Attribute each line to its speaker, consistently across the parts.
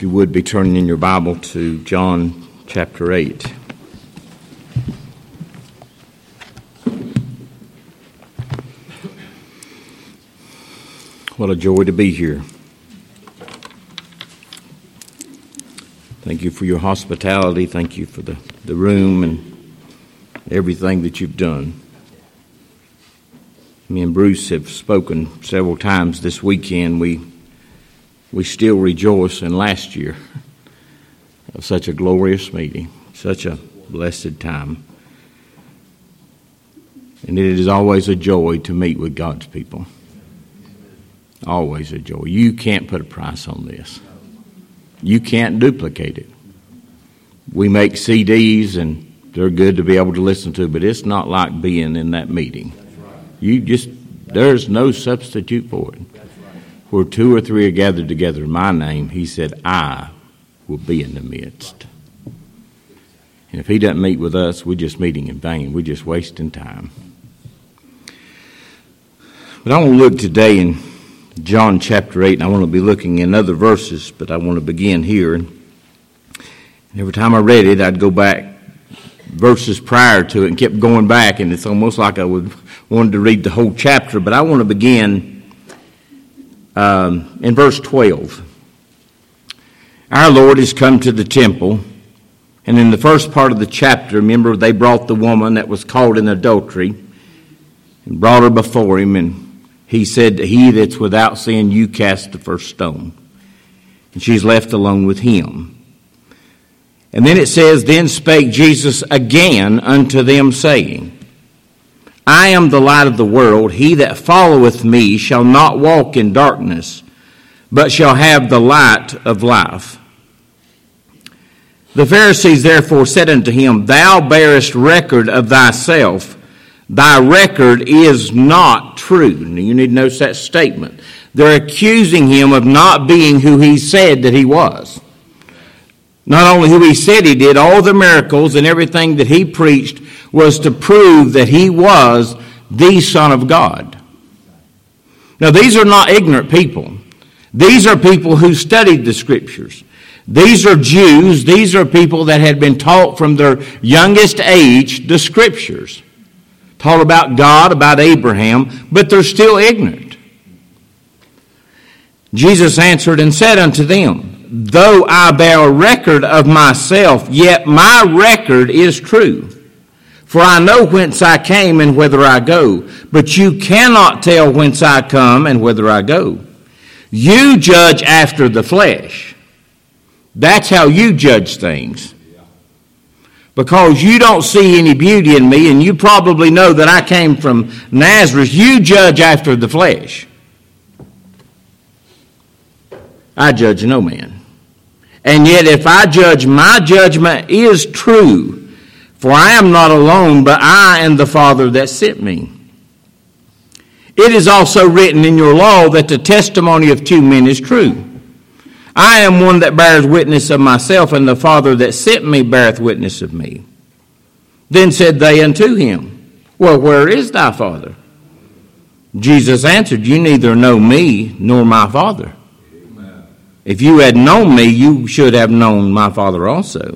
Speaker 1: If you would be turning in your Bible to John chapter 8. What a joy to be here. Thank you for your hospitality. Thank you for the room and everything that you've done. Me and Bruce have spoken several times this weekend. We still rejoice in last year. It was such a glorious meeting, such a blessed time. And it is always a joy to meet with God's people. Always a joy. You can't put a price on this. You can't duplicate it. We make CDs and they're good to be able to listen to, but it's not like being in that meeting. There's no substitute for it. Where two or three are gathered together in my name, he said, I will be in the midst. And if he doesn't meet with us, we're just meeting in vain. We're just wasting time. But I want to look today in John chapter 8, and I want to be looking in other verses, but I want to begin here. And every time I read it, I'd go back verses prior to it and kept going back, and it's almost like I wanted to read the whole chapter, but I want to begin in verse 12. Our Lord has come to the temple, and in the first part of the chapter, remember, they brought the woman that was caught in adultery and brought her before him, and he said, he that's without sin, you cast the first stone. And she's left alone with him. And then it says, then spake Jesus again unto them, saying, I am the light of the world. He that followeth me shall not walk in darkness, but shall have the light of life. The Pharisees therefore said unto him, Thou bearest record of thyself. Thy record is not true. Now you need to notice that statement. They're accusing him of not being who he said that he was. Not only who he said he did, all the miracles and everything that he preached was to prove that he was the Son of God. Now these are not ignorant people. These are people who studied the Scriptures. These are Jews. These are people that had been taught from their youngest age the Scriptures. Taught about God, about Abraham, but they're still ignorant. Jesus answered and said unto them, Though I bear a record of myself, yet my record is true. For I know whence I came and whither I go, but you cannot tell whence I come and whither I go. You judge after the flesh. That's how you judge things. Because you don't see any beauty in me, and you probably know that I came from Nazareth, you judge after the flesh. I judge no man. And yet if I judge, my judgment is true. For I am not alone, but I and the Father that sent me. It is also written in your law that the testimony of two men is true. I am one that bears witness of myself, and the Father that sent me beareth witness of me. Then said they unto him, Well, where is thy Father? Jesus answered, You neither know me nor my Father. Amen. If you had known me, you should have known my Father also.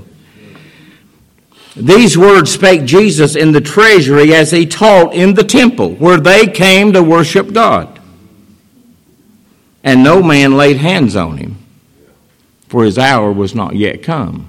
Speaker 1: These words spake Jesus in the treasury as he taught in the temple, where they came to worship God. And no man laid hands on him, for his hour was not yet come.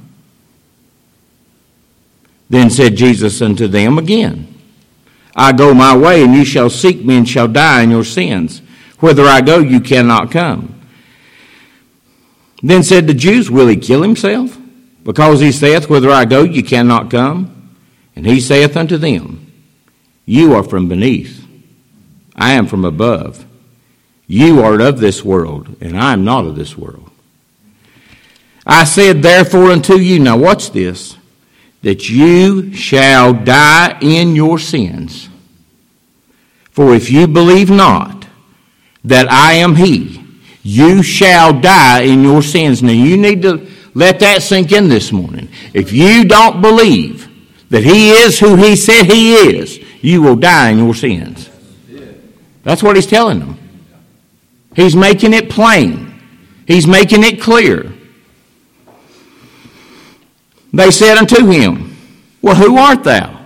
Speaker 1: Then said Jesus unto them again, I go my way, and you shall seek me, and shall die in your sins. Whither I go, you cannot come. Then said the Jews, Will he kill himself? Because he saith, Whither I go, you cannot come. And he saith unto them, You are from beneath, I am from above. You are of this world, and I am not of this world. I said therefore unto you, now watch this, that you shall die in your sins. For if you believe not that I am he, you shall die in your sins. Now you need to let that sink in this morning. If you don't believe that he is who he said he is, you will die in your sins. That's what he's telling them. He's making it plain. He's making it clear. They said unto him, Well, who art thou?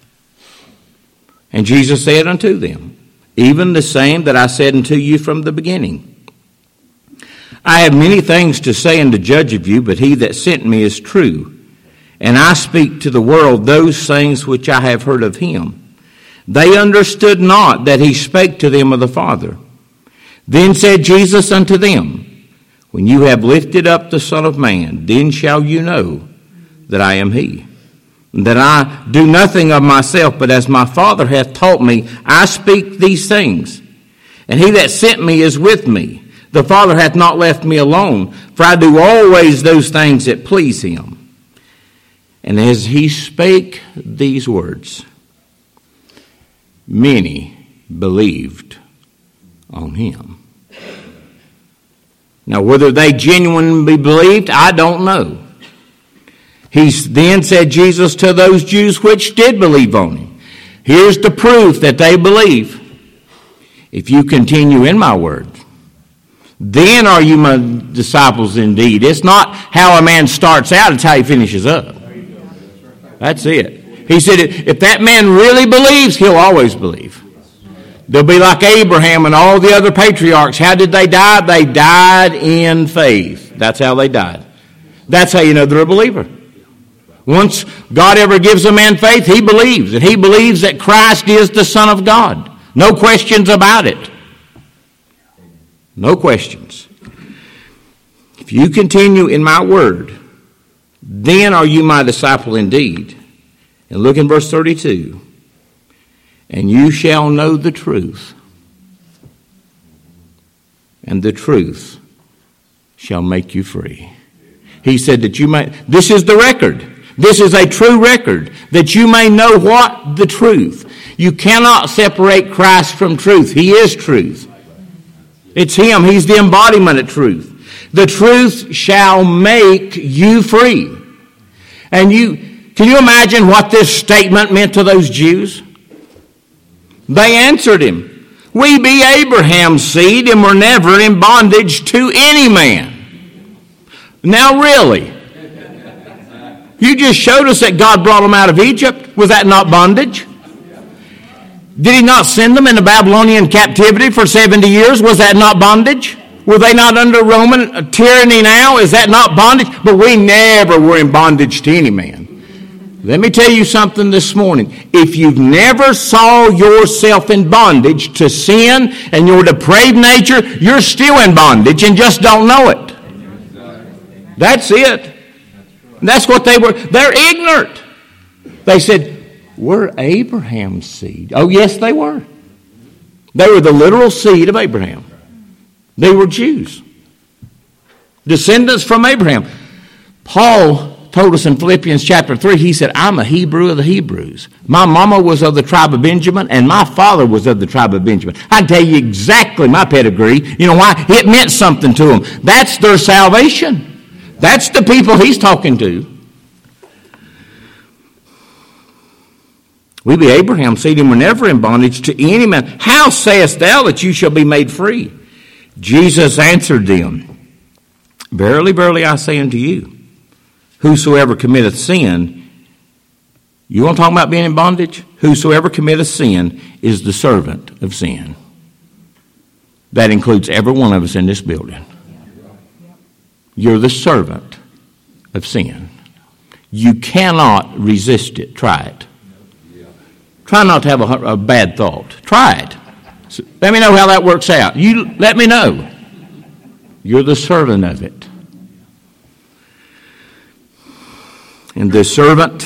Speaker 1: And Jesus said unto them, Even the same that I said unto you from the beginning. I have many things to say and to judge of you, but he that sent me is true. And I speak to the world those things which I have heard of him. They understood not that he spake to them of the Father. Then said Jesus unto them, When you have lifted up the Son of Man, then shall you know that I am he. And that I do nothing of myself, but as my Father hath taught me, I speak these things. And he that sent me is with me. The Father hath not left me alone, for I do always those things that please him. And as he spake these words, many believed on him. Now, whether they genuinely believed, I don't know. Then said Jesus to those Jews which did believe on him, Here's the proof that they believe. If you continue in my word, then are you my disciples indeed. It's not how a man starts out, it's how he finishes up. That's it. He said, if that man really believes, he'll always believe. They'll be like Abraham and all the other patriarchs. How did they die? They died in faith. That's how they died. That's how you know they're a believer. Once God ever gives a man faith, he believes. And he believes that Christ is the Son of God. No questions about it. No questions. If you continue in my word, then are you my disciple indeed. And look in verse 32. And you shall know the truth, and the truth shall make you free. He said that you may, this is the record. This is a true record, that you may know what? The truth. You cannot separate Christ from truth. He is truth. It's him. He's the embodiment of truth. The truth shall make you free. And can you imagine what this statement meant to those Jews? They answered him, We be Abraham's seed, and were never in bondage to any man. Now really, you just showed us that God brought them out of Egypt. Was that not bondage? Did he not send them into Babylonian captivity for 70 years? Was that not bondage? Were they not under Roman tyranny now? Is that not bondage? But we never were in bondage to any man. Let me tell you something this morning. If you've never saw yourself in bondage to sin and your depraved nature, you're still in bondage and just don't know it. That's it. That's what they were. They're ignorant. They said, we're Abraham's seed. Oh, yes, they were. They were the literal seed of Abraham. They were Jews. Descendants from Abraham. Paul told us in Philippians chapter 3, he said, I'm a Hebrew of the Hebrews. My mama was of the tribe of Benjamin, and my father was of the tribe of Benjamin. I can tell you exactly my pedigree. You know why? It meant something to them. That's their salvation. That's the people he's talking to. We be Abraham's seed, and were never in bondage to any man. How sayest thou that you shall be made free? Jesus answered them, Verily, verily, I say unto you, whosoever committeth sin, you want to talk about being in bondage? Whosoever committeth sin is the servant of sin. That includes every one of us in this building. You're the servant of sin. You cannot resist it. Try it. Try not to have a bad thought. Try it. So let me know how that works out. You let me know. You're the servant of it. And the servant,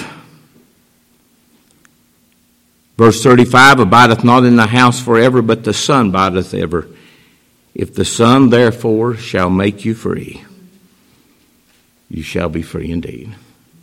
Speaker 1: verse 35, abideth not in the house forever, but the Son abideth ever. If the Son therefore shall make you free, you shall be free indeed.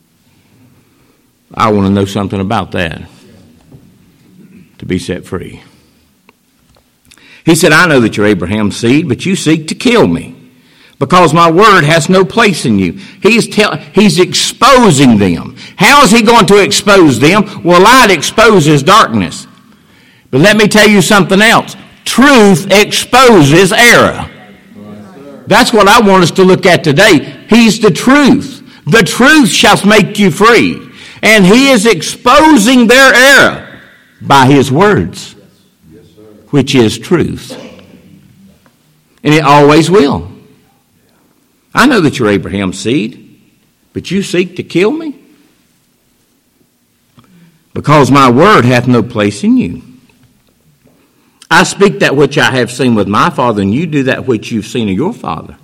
Speaker 1: I want to know something about that, to be set free. He said, I know that you're Abraham's seed, but you seek to kill me, because my word has no place in you. He's exposing them. How is he going to expose them? Well, light exposes darkness. But let me tell you something else. Truth exposes error. That's what I want us to look at today. He's the truth. The truth shall make you free. And he is exposing their error by his words, which is truth. And it always will. I know that you're Abraham's seed, but you seek to kill me? Because my word hath no place in you. I speak that which I have seen with my father, and you do that which you've seen of your father.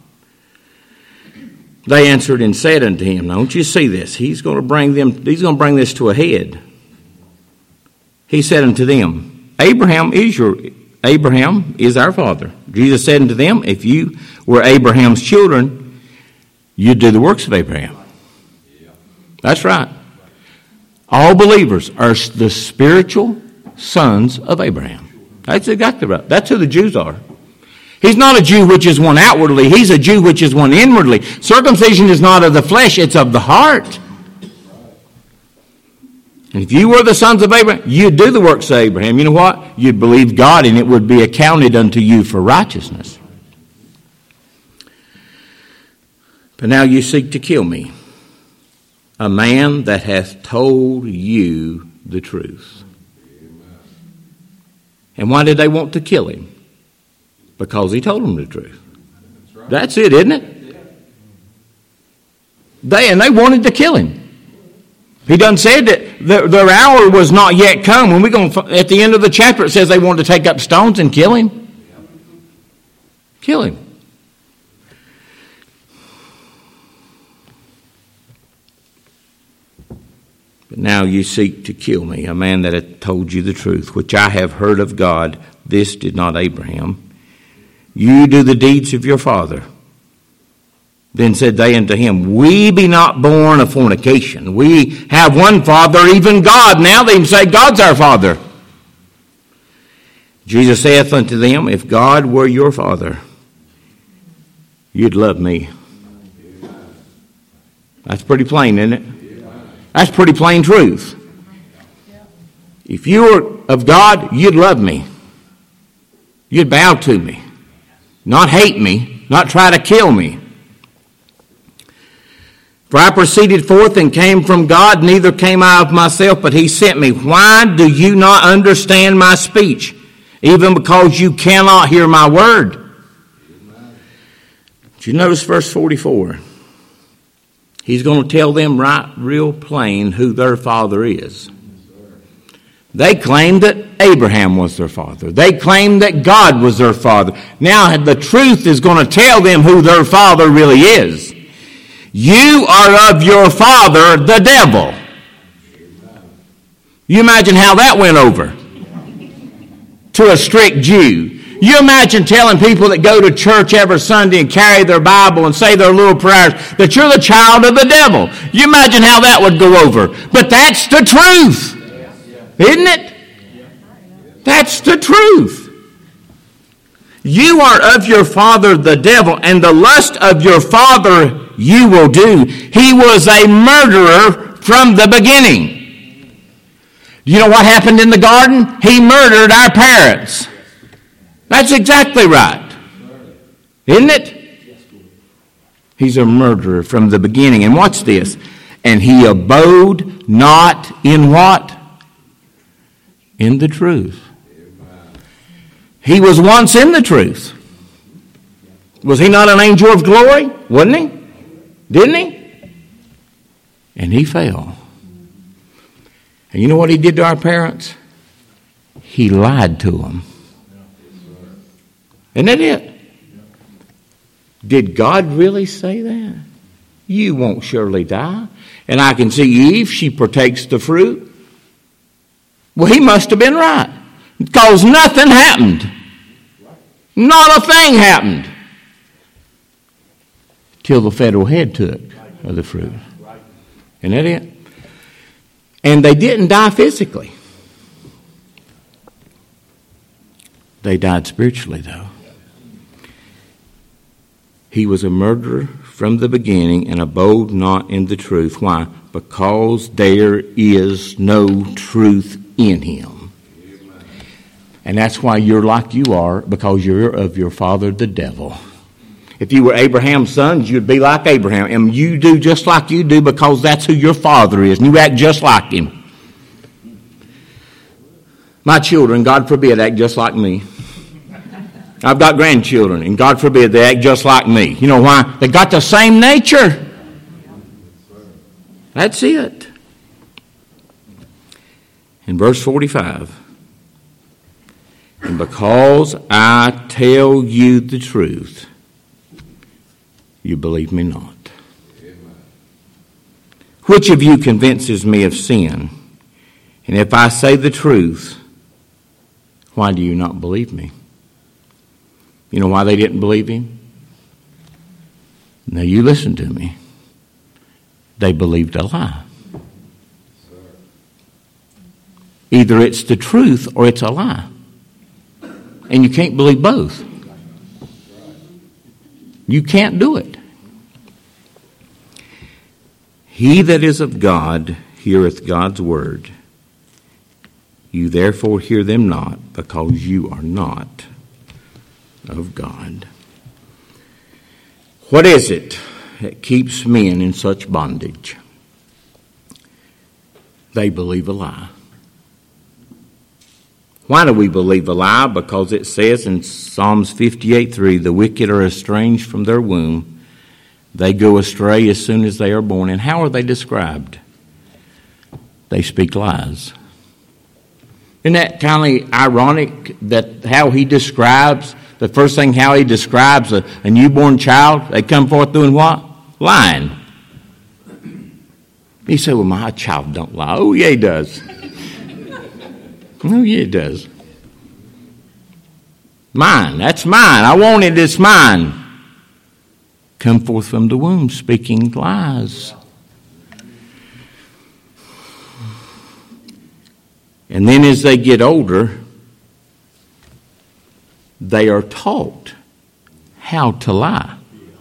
Speaker 1: They answered and said unto him, now, don't you see this? He's going to bring this to a head. He said unto them, Abraham is our father. Jesus said unto them, if you were Abraham's children, you'd do the works of Abraham. That's right. All believers are the spiritual sons of Abraham. That's exactly right. That's who the Jews are. He's not a Jew which is one outwardly. He's a Jew which is one inwardly. Circumcision is not of the flesh, it's of the heart. And if you were the sons of Abraham, you'd do the works of Abraham. You know what? You'd believe God, and it would be accounted unto you for righteousness. But now you seek to kill me, a man that hath told you the truth. And why did they want to kill him? Because he told them the truth. That's it, isn't it? They wanted to kill him. He done said that their hour was not yet come. When at the end of the chapter, it says they wanted to take up stones and kill him. Kill him. But now you seek to kill me, a man that hath told you the truth, which I have heard of God. This did not Abraham. You do the deeds of your father. Then said they unto him, we be not born of fornication. We have one Father, even God. Now they can say, God's our Father. Jesus saith unto them, if God were your Father, you'd love me. That's pretty plain, isn't it? That's pretty plain truth. If you were of God, you'd love me. You'd bow to me. Not hate me, not try to kill me. For I proceeded forth and came from God, neither came I of myself, but he sent me. Why do you not understand my speech? Even because you cannot hear my word. Did you notice verse 44? He's going to tell them right real plain who their father is. They claimed that Abraham was their father. They claimed that God was their father. Now the truth is going to tell them who their father really is. You are of your father, the devil. You imagine how that went over to a strict Jew. You imagine telling people that go to church every Sunday and carry their Bible and say their little prayers that you're the child of the devil. You imagine how that would go over. But that's the truth. Isn't it? That's the truth. You are of your father the devil, and the lust of your father you will do. He was a murderer from the beginning. You know what happened in the garden? He murdered our parents. That's exactly right. Isn't it? He's a murderer from the beginning. And watch this. And he abode not in what? In the truth. He was once in the truth. Was he not an angel of glory? Wasn't he? Didn't he? And he fell. And you know what he did to our parents? He lied to them. Isn't that it? Did God really say that? You won't surely die. And I can see Eve, she partakes the fruit. Well, he must have been right. Because nothing happened. Not a thing happened. Till the federal head took of the fruit. Isn't that it? And they didn't die physically. They died spiritually, though. He was a murderer from the beginning and abode not in the truth. Why? Because there is no truth in him. And that's why you're like you are, because you're of your father the devil. If you were Abraham's sons, you'd be like Abraham. And you do just like you do because that's who your father is. And you act just like him. My children, God forbid, act just like me. I've got grandchildren, and God forbid they act just like me. You know why? They got the same nature. That's it. In verse 45, and because I tell you the truth, you believe me not. Which of you convinces me of sin? And if I say the truth, why do you not believe me? You know why they didn't believe him? Now you listen to me. They believed a lie. Either it's the truth or it's a lie. And you can't believe both. You can't do it. He that is of God heareth God's word. You therefore hear them not, because you are not of God. What is it that keeps men in such bondage? They believe a lie. Why do we believe a lie? Because it says in Psalms 58:3, the wicked are estranged from their womb. They go astray as soon as they are born. And how are they described? They speak lies. Isn't that kind of ironic that how he describes, the first thing how he describes a newborn child, they come forth doing what? Lying. He said, well, my child don't lie. Oh, yeah, he does. Oh, yeah, it does. Mine. That's mine. I want it. It's mine. Come forth from the womb speaking lies. And then as they get older, they are taught how to lie.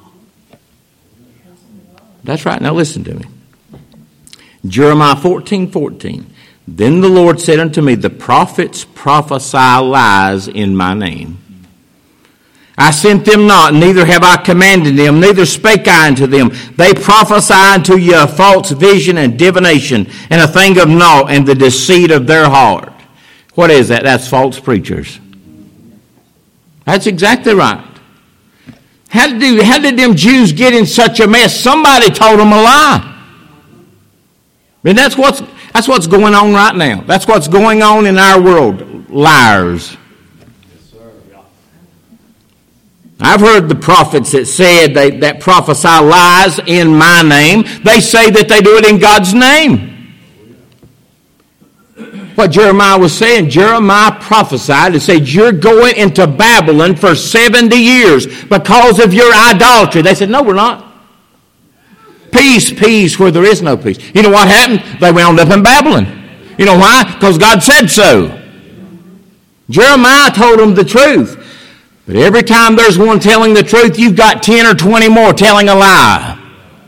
Speaker 1: That's right. Now listen to me. Jeremiah 14:14. Then the Lord said unto me, the prophets prophesy lies in my name. I sent them not, neither have I commanded them, neither spake I unto them. They prophesy unto you a false vision and divination, and a thing of naught, and the deceit of their heart. What is that? That's false preachers. That's exactly right. How did them Jews get in such a mess? Somebody told them a lie. And that's what's going on right now. That's what's going on in our world. Liars. I've heard the prophets that said that prophesy lies in my name. They say that they do it in God's name. What Jeremiah was saying, Jeremiah prophesied and said, you're going into Babylon for 70 years because of your idolatry. They said, no, we're not. Peace, peace, where there is no peace. You know what happened? They wound up in Babylon. You know why? Because God said so. Jeremiah told them the truth. But every time there's one telling the truth, you've got 10 or 20 more telling a lie.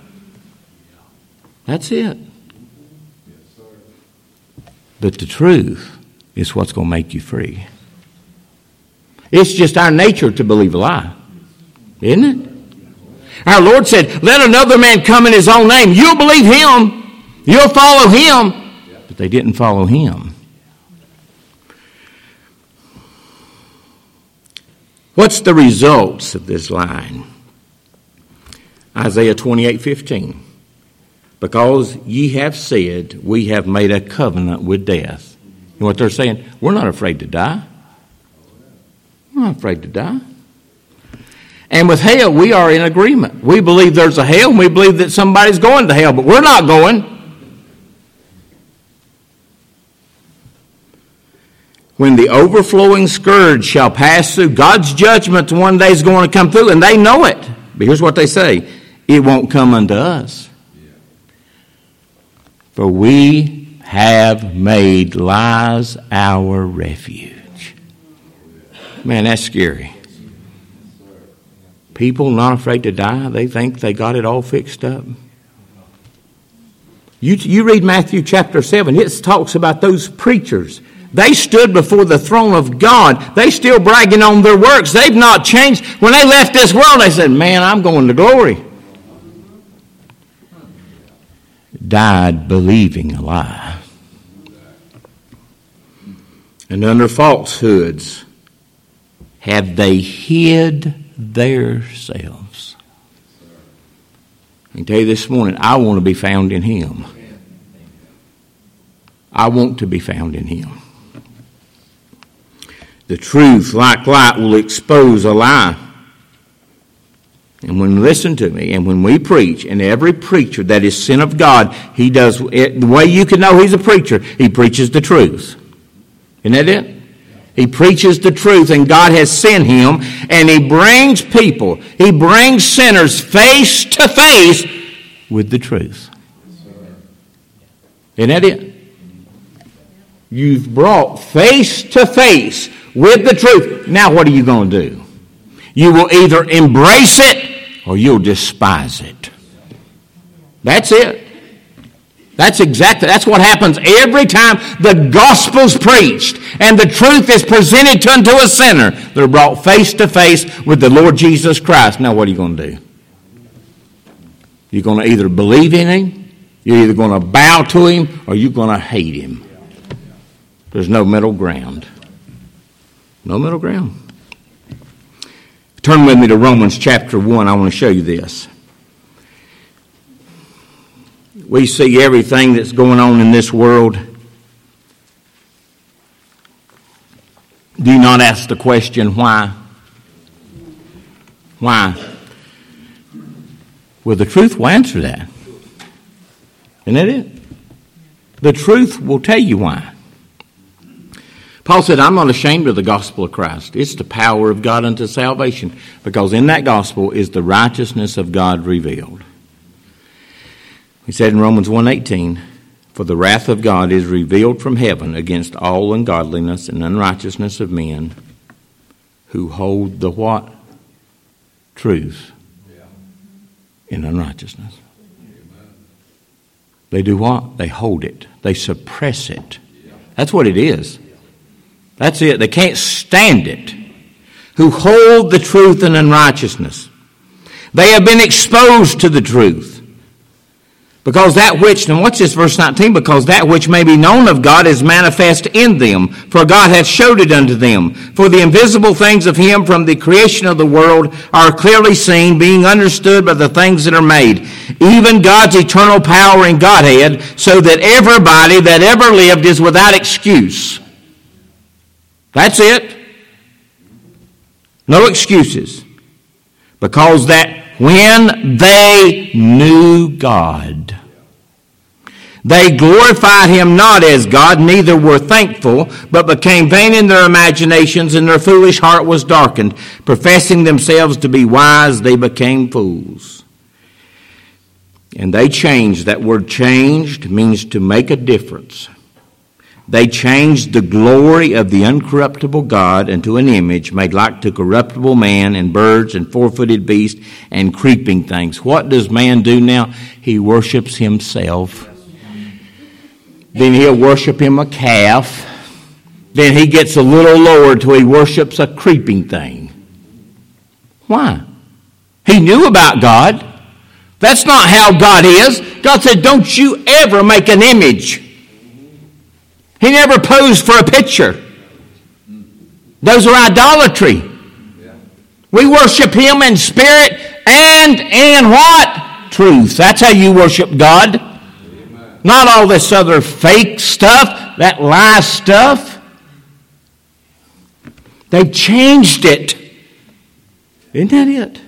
Speaker 1: That's it. But the truth is what's going to make you free. It's just our nature to believe a lie. Isn't it? Our Lord said, let another man come in his own name. You'll believe him. You'll follow him. But they didn't follow him. What's the results of this lying? Isaiah 28:15. Because ye have said, we have made a covenant with death. You know what they're saying? We're not afraid to die. We're not afraid to die. And with hell, we are in agreement. We believe there's a hell, and we believe that somebody's going to hell, but we're not going. When the overflowing scourge shall pass through, God's judgment one day is going to come through, and they know it. But here's what they say. It won't come unto us. For we have made lies our refuge. Man, that's scary. People not afraid to die, they think they got it all fixed up. You read Matthew chapter 7, it talks about those preachers They stood before the throne of God. They still bragging on their works. They've not changed. When they left this world, they said, man, I'm going to glory. Died believing a lie. And under falsehoods have they hid themselves. I can tell you this morning, I want to be found in Him. I want to be found in Him. The truth, like light, will expose a lie. And when listen to me, and when we preach, and every preacher that is sent of God, he does it, the way you can know he's a preacher, he preaches the truth. Isn't that it? He preaches the truth, and God has sent him, and he brings people, he brings sinners face to face with the truth. Isn't that it? You've brought face to face with the truth. Now what are you going to do? You will either embrace it or you'll despise it. That's it. That's what happens every time the gospel's preached and the truth is presented unto a sinner. They're brought face to face with the Lord Jesus Christ. Now what are you going to do? You're going to either believe in Him, you're either going to bow to Him, or you're going to hate Him. There's no middle ground. No middle ground. Turn with me to Romans chapter 1. I want to show you this. We see everything that's going on in this world. Do not ask the question, why? Why? Well, the truth will answer that. Isn't that it? The truth will tell you why. Paul said, I'm not ashamed of the gospel of Christ. It's the power of God unto salvation, because in that gospel is the righteousness of God revealed. He said in Romans 1:18, for the wrath of God is revealed from heaven against all ungodliness and unrighteousness of men who hold the what? Truth in unrighteousness. They do what? They hold it. They suppress it. That's what it is. That's it. They can't stand it. Who hold the truth in unrighteousness. They have been exposed to the truth. Because that which, and watch this, verse 19, because that which may be known of God is manifest in them, for God hath showed it unto them. For the invisible things of Him from the creation of the world are clearly seen, being understood by the things that are made, even God's eternal power and Godhead, so that everybody that ever lived is without excuse. That's it. No excuses. Because that when they knew God, they glorified Him not as God, neither were thankful, but became vain in their imaginations, and their foolish heart was darkened. Professing themselves to be wise, they became fools. And they changed. That word changed means to make a difference. They changed the glory of the uncorruptible God into an image made like to corruptible man and birds and four-footed beasts and creeping things. What does man do now? He worships himself. Then he'll worship him a calf. Then he gets a little lower till he worships a creeping thing. Why? He knew about God. That's not how God is. God said, don't you ever make an image. He never posed for a picture. Those are idolatry. We worship Him in spirit and in what? Truth. That's how you worship God. Amen. Not all this other fake stuff, that lie stuff. They changed it. Isn't that it?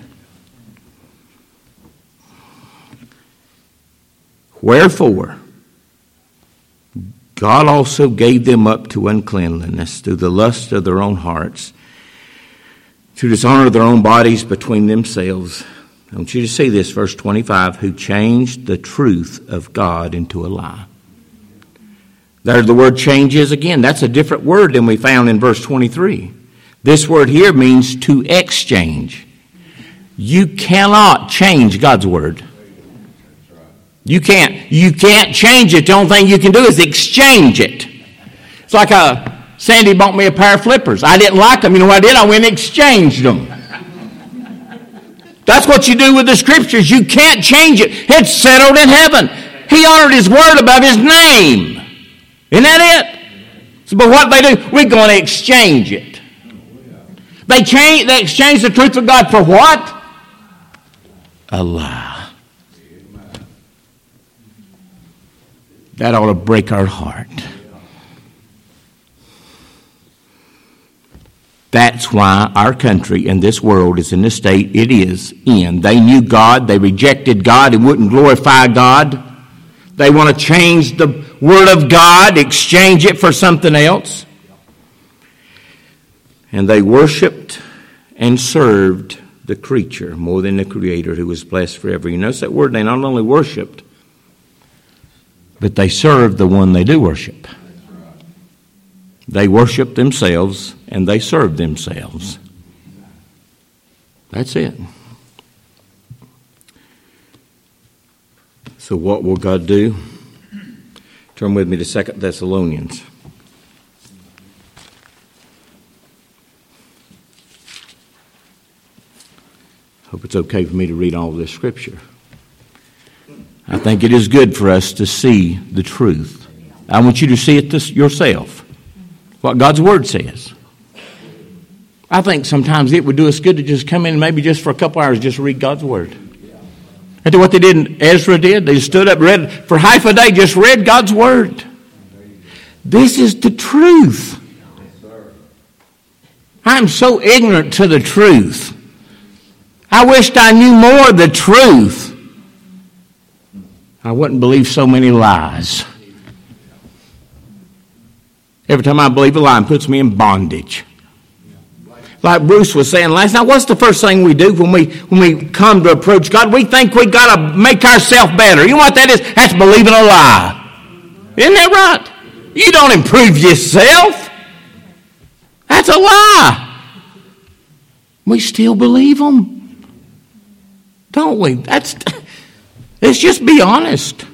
Speaker 1: Wherefore, God also gave them up to uncleanliness through the lust of their own hearts, to dishonor their own bodies between themselves. I want you to see this, verse 25, who changed the truth of God into a lie. There the word changes again. That's a different word than we found in verse 23. This word here means to exchange. You cannot change God's word. You can't change it. The only thing you can do is exchange it. It's like Sandy bought me a pair of flippers. I didn't like them. You know what I did? I went and exchanged them. That's what you do with the Scriptures. You can't change it. It's settled in heaven. He honored His Word above His name. Isn't that it? So, but what they do, we're going to exchange it. They exchange the truth of God for what? A lie. That ought to break our heart. That's why our country and this world is in the state it is in. They knew God. They rejected God and wouldn't glorify God. They want to change the Word of God, exchange it for something else. And they worshiped and served the creature more than the Creator who was blessed forever. You notice that word? They not only worshiped, but they served the one they do worship. They worship themselves and they serve themselves. That's it. So what will God do? Turn with me to 2 Thessalonians. Hope it's okay for me to read all of this Scripture. I think it is good for us to see the truth. I want you to see it yourself. What God's Word says. I think sometimes it would do us good to just come in and maybe just for a couple hours just read God's Word. That's what Ezra did. They stood up, read for half a day, just read God's Word. This is the truth. I'm so ignorant to the truth. I wished I knew more of the truth. I wouldn't believe so many lies. Every time I believe a lie, it puts me in bondage. Like Bruce was saying last night, what's the first thing we do when we come to approach God? We think we got to make ourselves better. You know what that is? That's believing a lie. Isn't that right? You don't improve yourself. That's a lie. We still believe them, don't we? Let's just be honest.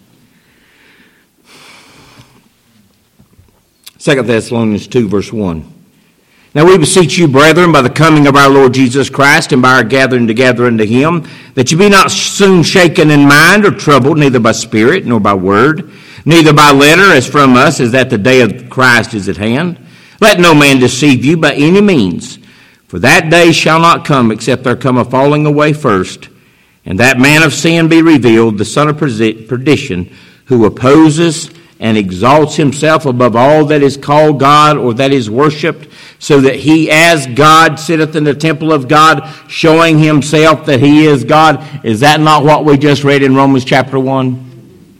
Speaker 1: 2 Thessalonians 2, verse 1. Now we beseech you, brethren, by the coming of our Lord Jesus Christ and by our gathering together unto Him, that you be not soon shaken in mind or troubled, neither by spirit nor by word, neither by letter as from us, as that the day of Christ is at hand. Let no man deceive you by any means, for that day shall not come except there come a falling away first, and that man of sin be revealed, the son of perdition, who opposes and exalts himself above all that is called God or that is worshipped, so that he as God sitteth in the temple of God, showing himself that he is God. Is that not what we just read in Romans chapter 1?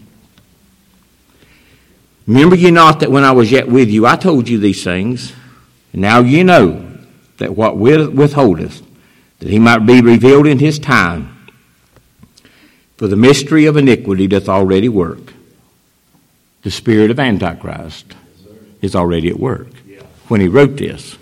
Speaker 1: Remember ye not that when I was yet with you, I told you these things, and now you know that what withholdeth, that he might be revealed in his time. For the mystery of iniquity doth already work. The spirit of Antichrist is already at work when he wrote this.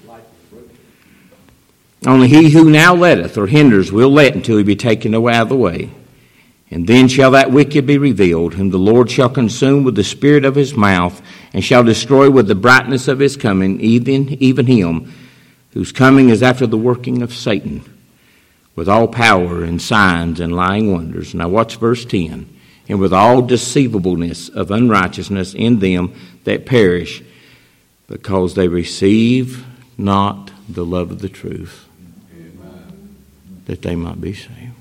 Speaker 1: Only he who now letteth or hinders will let until he be taken away out of the way. And then shall that wicked be revealed, whom the Lord shall consume with the spirit of his mouth, and shall destroy with the brightness of his coming, even him whose coming is after the working of Satan, with all power and signs and lying wonders. Now watch verse 10. And with all deceivableness of unrighteousness in them that perish, because they receive not the love of the truth, that they might be saved.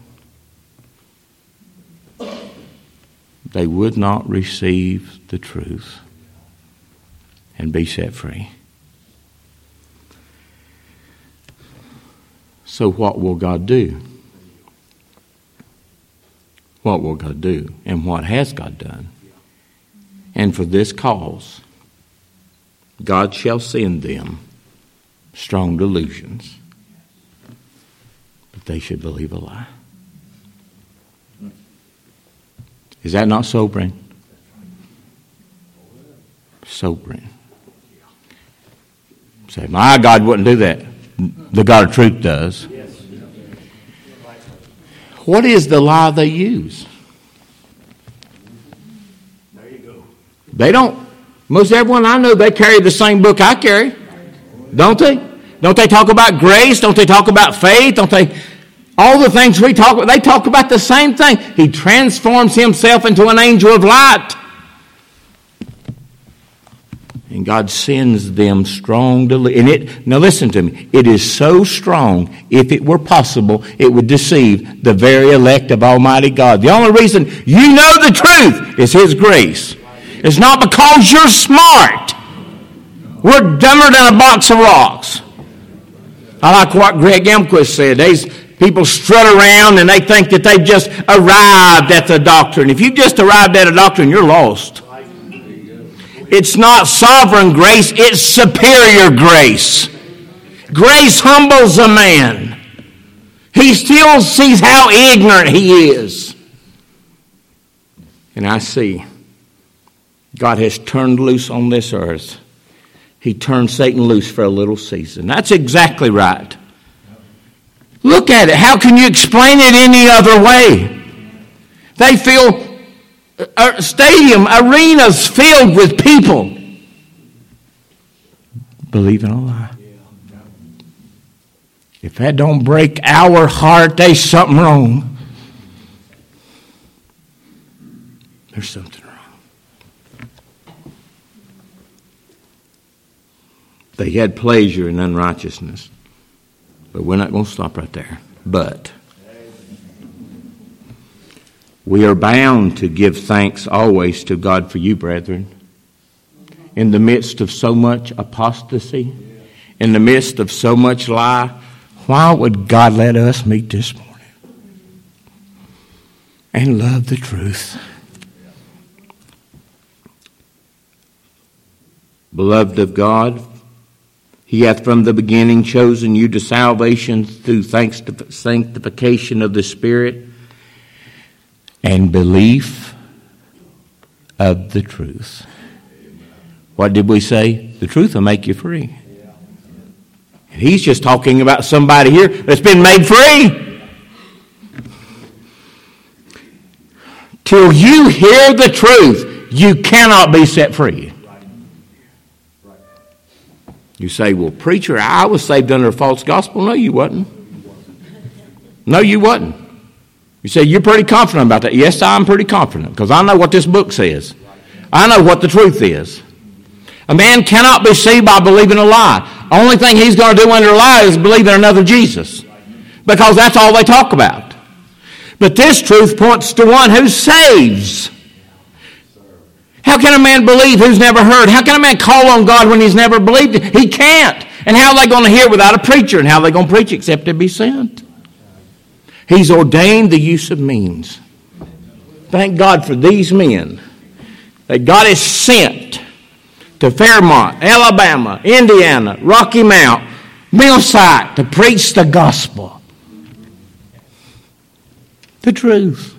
Speaker 1: They would not receive the truth and be set free. So what will God do? What will God do? And what has God done? And for this cause, God shall send them strong delusions, but they should believe a lie. Is that not sobering? Sobering. Say, my God wouldn't do that. The God of truth does. What is the lie they use? There you go. They don't Most everyone I know, they carry the same book I carry. Don't they? Don't they talk about grace? Don't they talk about faith? Don't they? All the things we talk about, they talk about the same thing. He transforms himself into an angel of light. And God sends them strong now listen to me. It is so strong, if it were possible, it would deceive the very elect of Almighty God. The only reason you know the truth is His grace. It's not because you're smart. We're dumber than a box of rocks. I like what Greg Emquist said. These people strut around and they think that they've just arrived at the doctrine. If you've just arrived at a doctrine, you're lost. It's not sovereign grace, it's superior grace. Grace humbles a man. He still sees how ignorant he is. And I see God has turned loose on this earth. He turned Satan loose for a little season. That's exactly right. Look at it. How can you explain it any other way? They fill arenas filled with people. Believe in a lie. If that don't break our heart, there's something wrong. There's something wrong. They had pleasure in unrighteousness. But we're not going to stop right there. But we are bound to give thanks always to God for you, brethren. In the midst of so much apostasy, in the midst of so much lie, why would God let us meet this morning and love the truth? Beloved of God, He hath from the beginning chosen you to salvation through sanctification of the Spirit and belief of the truth. What did we say? The truth will make you free. And He's just talking about somebody here that's been made free. Till you hear the truth, you cannot be set free. You say, well, preacher, I was saved under a false gospel. No, you wasn't. No, you wasn't. You say, you're pretty confident about that. Yes, I'm pretty confident because I know what this book says. I know what the truth is. A man cannot be saved by believing a lie. Only thing he's going to do under a lie is believe in another Jesus because that's all they talk about. But this truth points to one who saves. How can a man believe who's never heard? How can a man call on God when he's never believed it? He can't. And how are they going to hear without a preacher? And how are they going to preach except to be sent? He's ordained the use of means. Thank God for these men that God has sent to Fairmont, Alabama, Indiana, Rocky Mount, Millsite to preach the gospel. The truth.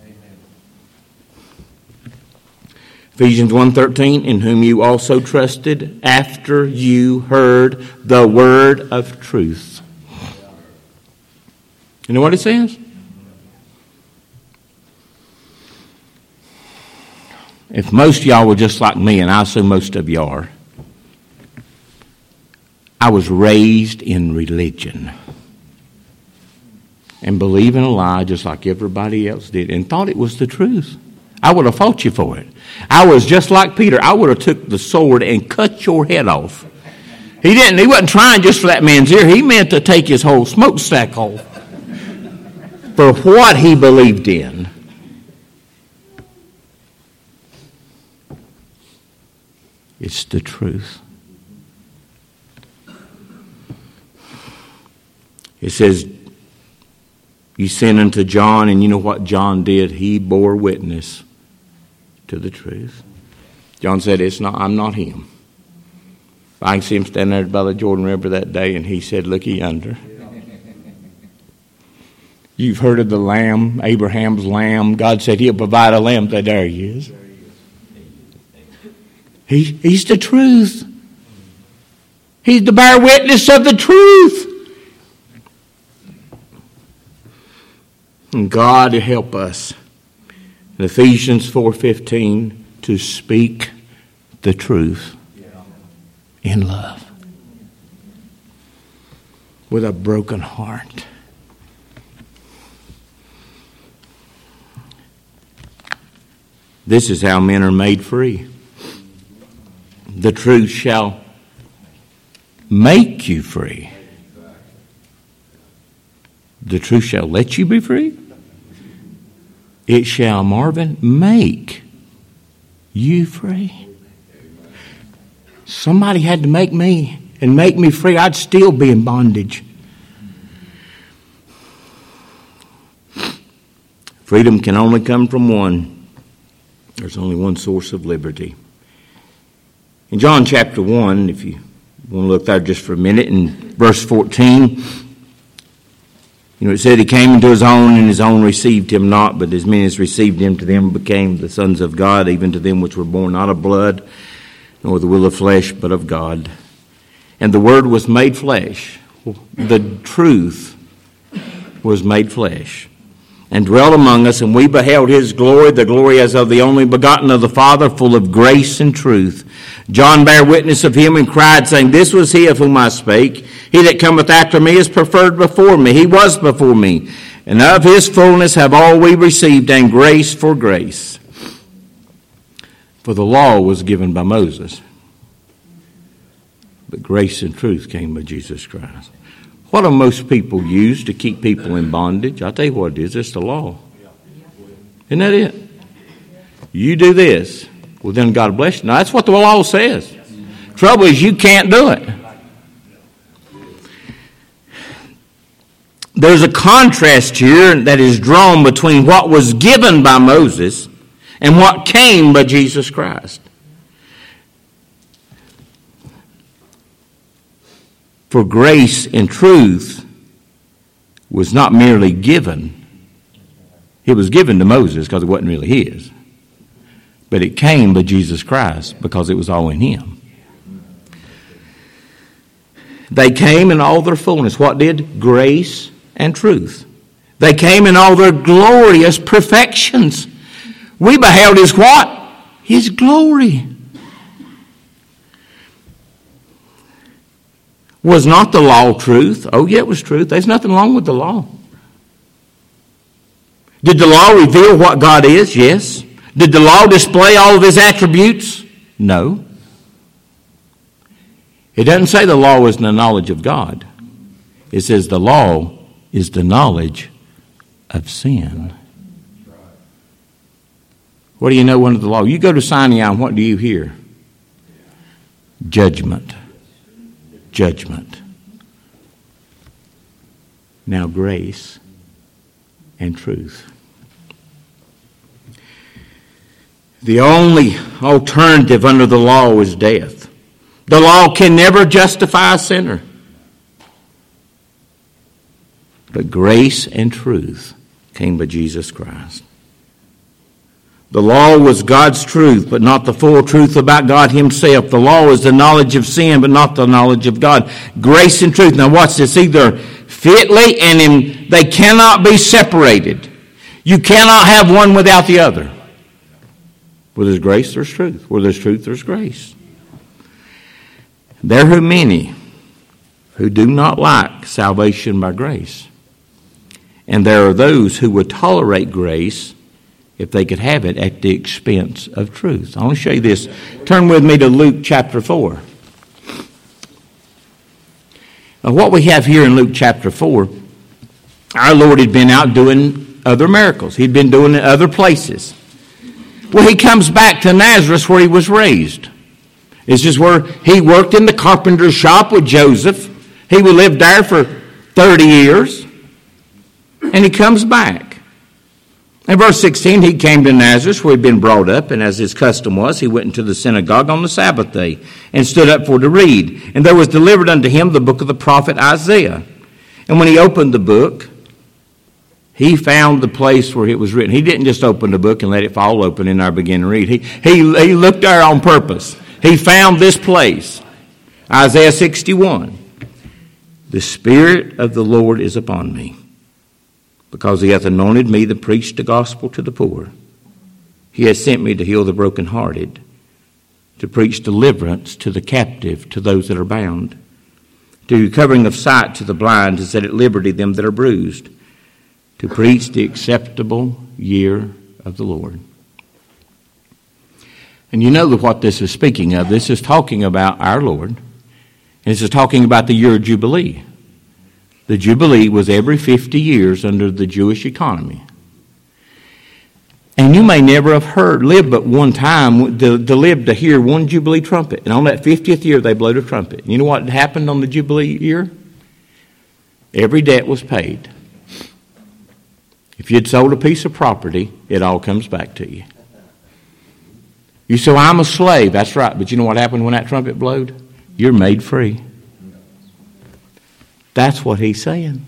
Speaker 1: Ephesians 1:13, in whom you also trusted after you heard the word of truth. You know what it says? If most of y'all were just like me, and I assume most of you are, I was raised in religion and believing a lie just like everybody else did and thought it was the truth. I would have fought you for it. I was just like Peter. I would have took the sword and cut your head off. He didn't. He wasn't trying just for that man's ear. He meant to take his whole smokestack off for what he believed in. It's the truth. It says, you sent unto John, and you know what John did? He bore witness to the truth. John said, I'm not him. I can see him standing there by the Jordan River that day, and he said, looky yonder. You've heard of the lamb, Abraham's lamb. God said he'll provide a lamb. There he is. He's the truth. He's the bear witness of the truth. And God help us in Ephesians 4:15 to speak the truth in love. With a broken heart. This is how men are made free. The truth shall make you free. The truth shall let you be free. It shall, Marvin, make you free. Somebody had to make me and make me free. I'd still be in bondage. Freedom can only come from one. There's only one source of liberty. In John chapter 1, if you want to look there just for a minute, in verse 14, it said he came into his own, and his own received him not, but as many as received him, to them became the sons of God, even to them which were born not of blood, nor the will of flesh, but of God. And the Word was made flesh. The truth was made flesh, and dwelt among us, and we beheld his glory, the glory as of the only begotten of the Father, full of grace and truth. John bare witness of him and cried, saying, This was he of whom I spake. He that cometh after me is preferred before me. He was before me. And of his fullness have all we received, and grace for grace. For the law was given by Moses, but grace and truth came by Jesus Christ. What do most people use to keep people in bondage? I'll tell you what it is. It's the law. Isn't that it? You do this, well then God bless you. Now that's what the law says. Trouble is you can't do it. There's a contrast here that is drawn between what was given by Moses and what came by Jesus Christ. For grace and truth was not merely given. It was given to Moses because it wasn't really his. But it came by Jesus Christ because it was all in him. They came in all their fullness. What did? Grace and truth. They came in all their glorious perfections. We beheld his what? His glory. Was not the law truth? Oh, yeah, it was truth. There's nothing wrong with the law. Did the law reveal what God is? Yes. Did the law display all of his attributes? No. It doesn't say the law is the knowledge of God. It says the law is the knowledge of sin. What do you know under the law? You go to Sinai and what do you hear? Judgment. Judgment. Now grace and truth. The only alternative under the law is death. The law can never justify a sinner. But grace and truth came by Jesus Christ. The law was God's truth, but not the full truth about God himself. The law is the knowledge of sin, but not the knowledge of God. Grace and truth. Now watch this. Either fitly and they cannot be separated. You cannot have one without the other. Where there's grace, there's truth. Where there's truth, there's grace. There are many who do not like salvation by grace. And there are those who would tolerate grace if they could have it at the expense of truth. I want to show you this. Turn with me to Luke chapter 4. Now, what we have here in Luke chapter 4, our Lord had been out doing other miracles. He'd been doing it other places. Well, he comes back to Nazareth where he was raised. This is where he worked in the carpenter's shop with Joseph. He lived there for 30 years. And he comes back. In verse 16, he came to Nazareth where he'd been brought up, and as his custom was, he went into the synagogue on the Sabbath day and stood up for to read. And there was delivered unto him the book of the prophet Isaiah. And when he opened the book, he found the place where it was written. He didn't just open the book and let it fall open and there begin to read. He looked there on purpose. He found this place. Isaiah 61. The Spirit of the Lord is upon me, because he hath anointed me to preach the gospel to the poor. He has sent me to heal the brokenhearted, to preach deliverance to the captive, to those that are bound, to recovering of sight to the blind, to set at liberty them that are bruised, to preach the acceptable year of the Lord. And you know what this is speaking of. This is talking about our Lord. And this is talking about the year of Jubilee. The Jubilee was every 50 years under the Jewish economy. And you may never have lived but one time to live to hear one Jubilee trumpet. And on that 50th year, they blew the trumpet. And you know what happened on the Jubilee year? Every debt was paid. If you'd sold a piece of property, it all comes back to you. You say, well, I'm a slave. That's right. But you know what happened when that trumpet blowed? You're made free. That's what he's saying.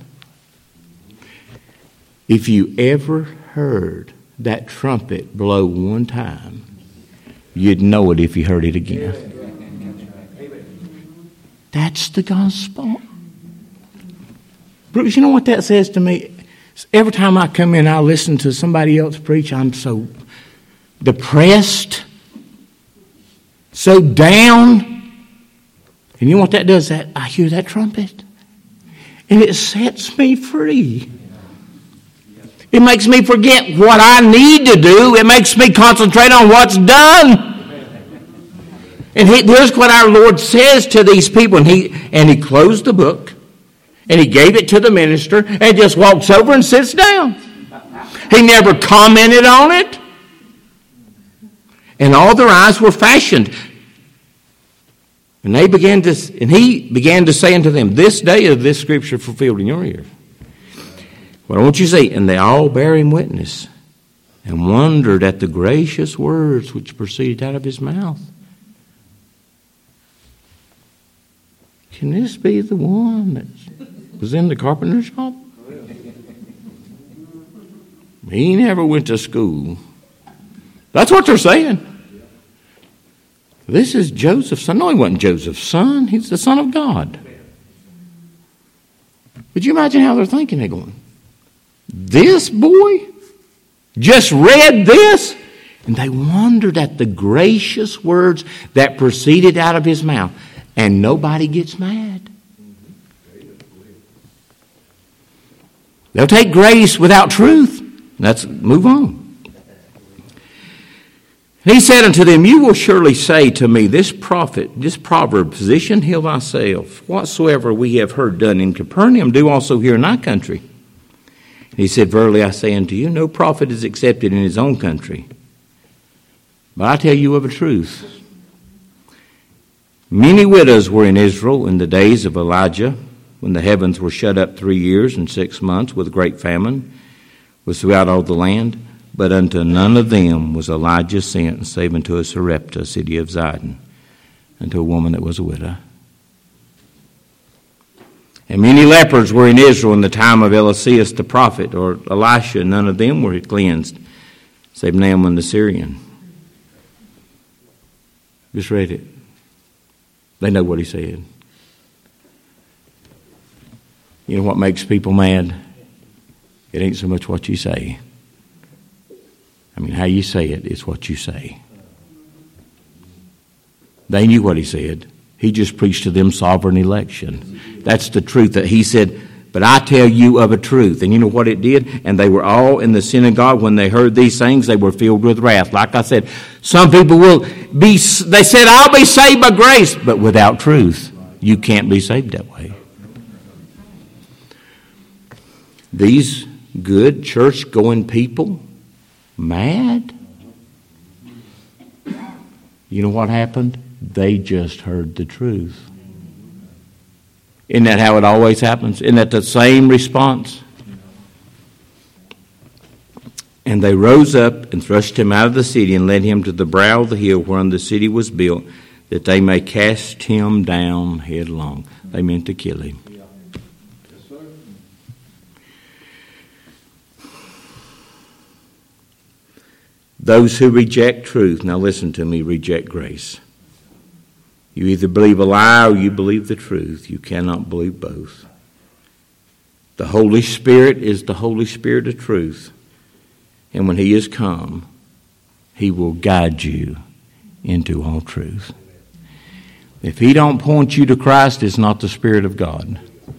Speaker 1: If you ever heard that trumpet blow one time, you'd know it if you heard it again. That's the gospel. Bruce, you know what that says to me? Every time I come in, I listen to somebody else preach, I'm so depressed, so down. And you know what that does? I hear that trumpet. And it sets me free. It makes me forget what I need to do. It makes me concentrate on what's done. And here's what our Lord says to these people. And he closed the book. And he gave it to the minister. And just walks over and sits down. He never commented on it. And all their eyes were fashioned. And he began to say unto them, this day is this scripture fulfilled in your ears. What I want you to see, and they all bear him witness, and wondered at the gracious words which proceeded out of his mouth. Can this be the one that was in the carpenter shop? He never went to school. That's what they're saying. This is Joseph's son. No, he wasn't Joseph's son. He's the Son of God. Would you imagine how they're thinking? They're going, this boy just read this? And they wondered at the gracious words that proceeded out of his mouth. And nobody gets mad. They'll take grace without truth. Let's move on. He said unto them, you will surely say to me, this proverb, position heal thyself. Whatsoever we have heard done in Capernaum, do also here in our country. And he said, verily I say unto you, no prophet is accepted in his own country. But I tell you of a truth. Many widows were in Israel in the days of Elijah, when the heavens were shut up 3 years and 6 months with great famine, was throughout all the land. But unto none of them was Elijah sent, save unto a Sarepta, city of Zidon, unto a woman that was a widow. And many lepers were in Israel in the time of Eliseus the prophet, or Elisha. None of them were cleansed, save Naaman the Syrian. Just read it. They know what he said. You know what makes people mad? It ain't so much what you say. I mean, how you say it is what you say. They knew what he said. He just preached to them sovereign election. That's the truth that he said, but I tell you of a truth. And you know what it did? And they were all in the synagogue. When they heard these things, they were filled with wrath. Like I said, some people they said, I'll be saved by grace. But without truth, you can't be saved that way. These good church-going people, mad. You know what happened? They just heard the truth. Isn't that how it always happens? Isn't that the same response? And they rose up and thrust him out of the city and led him to the brow of the hill whereon the city was built, that they may cast him down headlong. They meant to kill him. Those who reject truth, now listen to me, reject grace. You either believe a lie or you believe the truth. You cannot believe both. The Holy Spirit is the Holy Spirit of truth. And when he is come, he will guide you into all truth. If he don't point you to Christ, it's not the Spirit of God.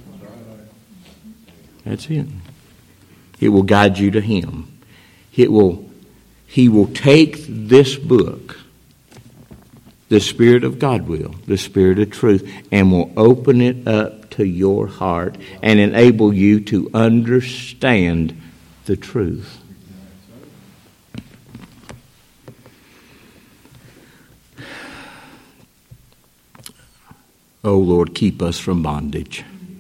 Speaker 1: That's it. It will guide you to him. He will take this book, the Spirit of God will, the Spirit of truth, and will open it up to your heart and enable you to understand the truth. Oh Lord, keep us from bondage.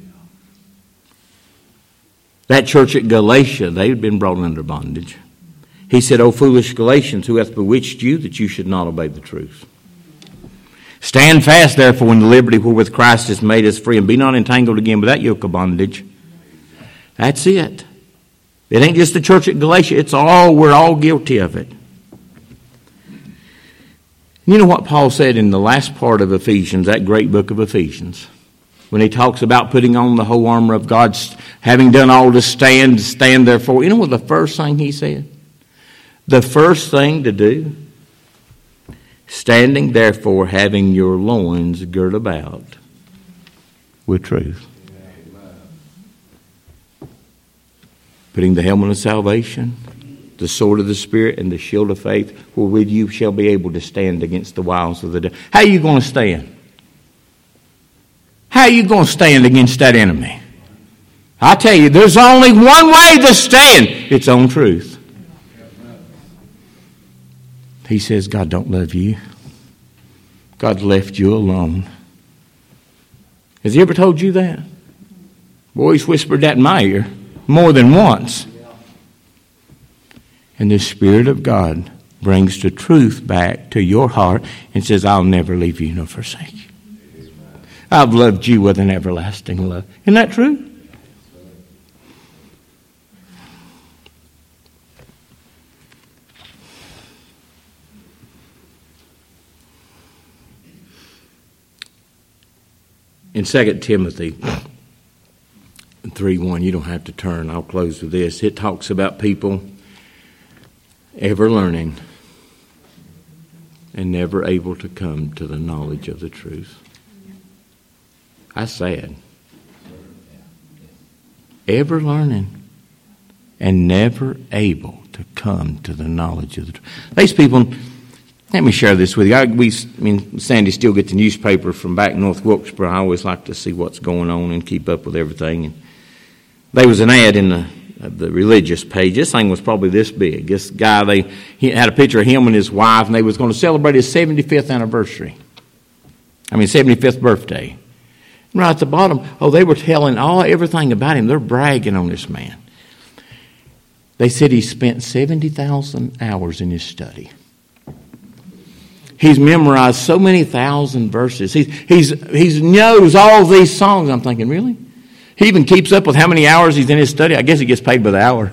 Speaker 1: That church at Galatia, they had been brought under bondage. He said, O foolish Galatians, who hath bewitched you that you should not obey the truth? Stand fast, therefore, in the liberty wherewith Christ has made us free, and be not entangled again with that yoke of bondage. That's it. It ain't just the church at Galatia. We're all guilty of it. You know what Paul said in the last part of Ephesians, that great book of Ephesians, when he talks about putting on the whole armor of God, having done all to stand therefore. You know what the first thing he said? The first thing to do, standing therefore, having your loins girt about with truth. Putting the helmet of salvation, the sword of the Spirit, and the shield of faith, wherewith you shall be able to stand against the wiles of the devil. How are you going to stand? How are you going to stand against that enemy? I tell you, there's only one way to stand. It's on truth. He says, God don't love you. God left you alone. Has he ever told you that? Boy, he's whispered that in my ear more than once. And the Spirit of God brings the truth back to your heart and says, I'll never leave you nor forsake you. I've loved you with an everlasting love. Isn't that true? In 2 Timothy 3:1, you don't have to turn. I'll close with this. It talks about people ever learning and never able to come to the knowledge of the truth. I said, ever learning and never able to come to the knowledge of the truth. These people, let me share this with you. Sandy still gets the newspaper from back North Wilkesboro. I always like to see what's going on and keep up with everything. And there was an ad in the religious page. This thing was probably this big. This guy, he had a picture of him and his wife, and they was going to celebrate his 75th anniversary. 75th birthday. And right at the bottom, they were telling everything about him. They're bragging on this man. They said he spent 70,000 hours in his study. He's memorized so many thousand verses. He knows all these songs. I'm thinking, really? He even keeps up with how many hours he's in his study. I guess he gets paid by the hour.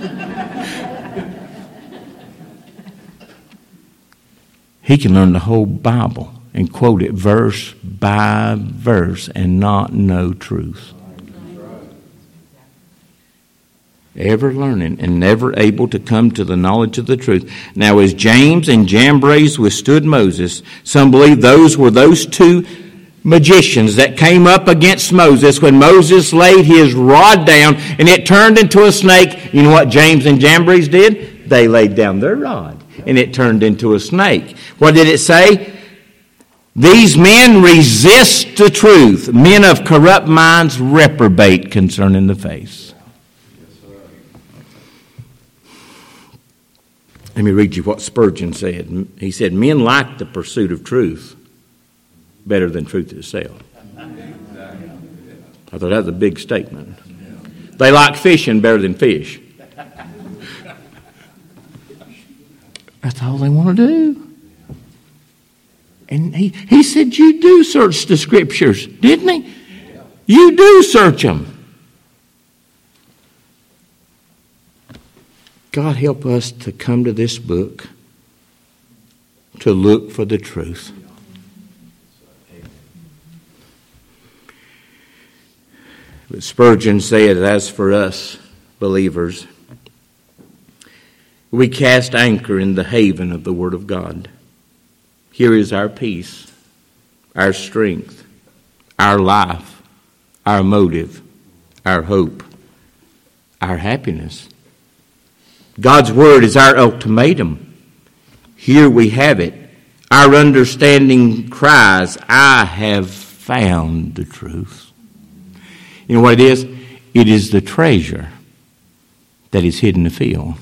Speaker 1: He can learn the whole Bible and quote it verse by verse and not know truth. Ever learning and never able to come to the knowledge of the truth. Now, as James and Jambres withstood Moses, some believe those were those two magicians that came up against Moses when Moses laid his rod down and it turned into a snake. You know what James and Jambres did? They laid down their rod and it turned into a snake. What did it say? These men resist the truth. Men of corrupt minds reprobate concerning the faith. Let me read you what Spurgeon said. He said, men like the pursuit of truth better than truth itself. I thought that was a big statement. They like fishing better than fish. That's all they want to do. And he said, you do search the scriptures, didn't he? You do search them. God help us to come to this book to look for the truth. But Spurgeon said, as for us believers, we cast anchor in the haven of the Word of God. Here is our peace, our strength, our life, our motive, our hope, our happiness. God's Word is our ultimatum. Here we have it. Our understanding cries, I have found the truth. You know what it is? It is the treasure that is hidden in the field.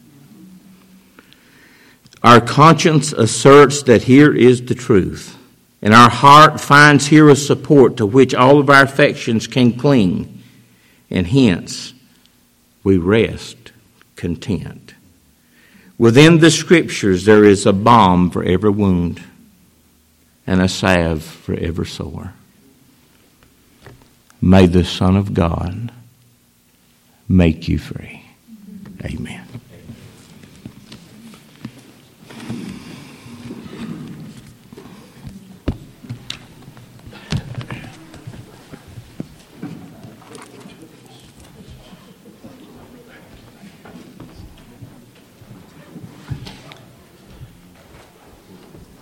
Speaker 1: Our conscience asserts that here is the truth, and our heart finds here a support to which all of our affections can cling, and hence we rest content. Within the Scriptures there is a balm for every wound and a salve for every sore. May the Son of God make you free. Amen.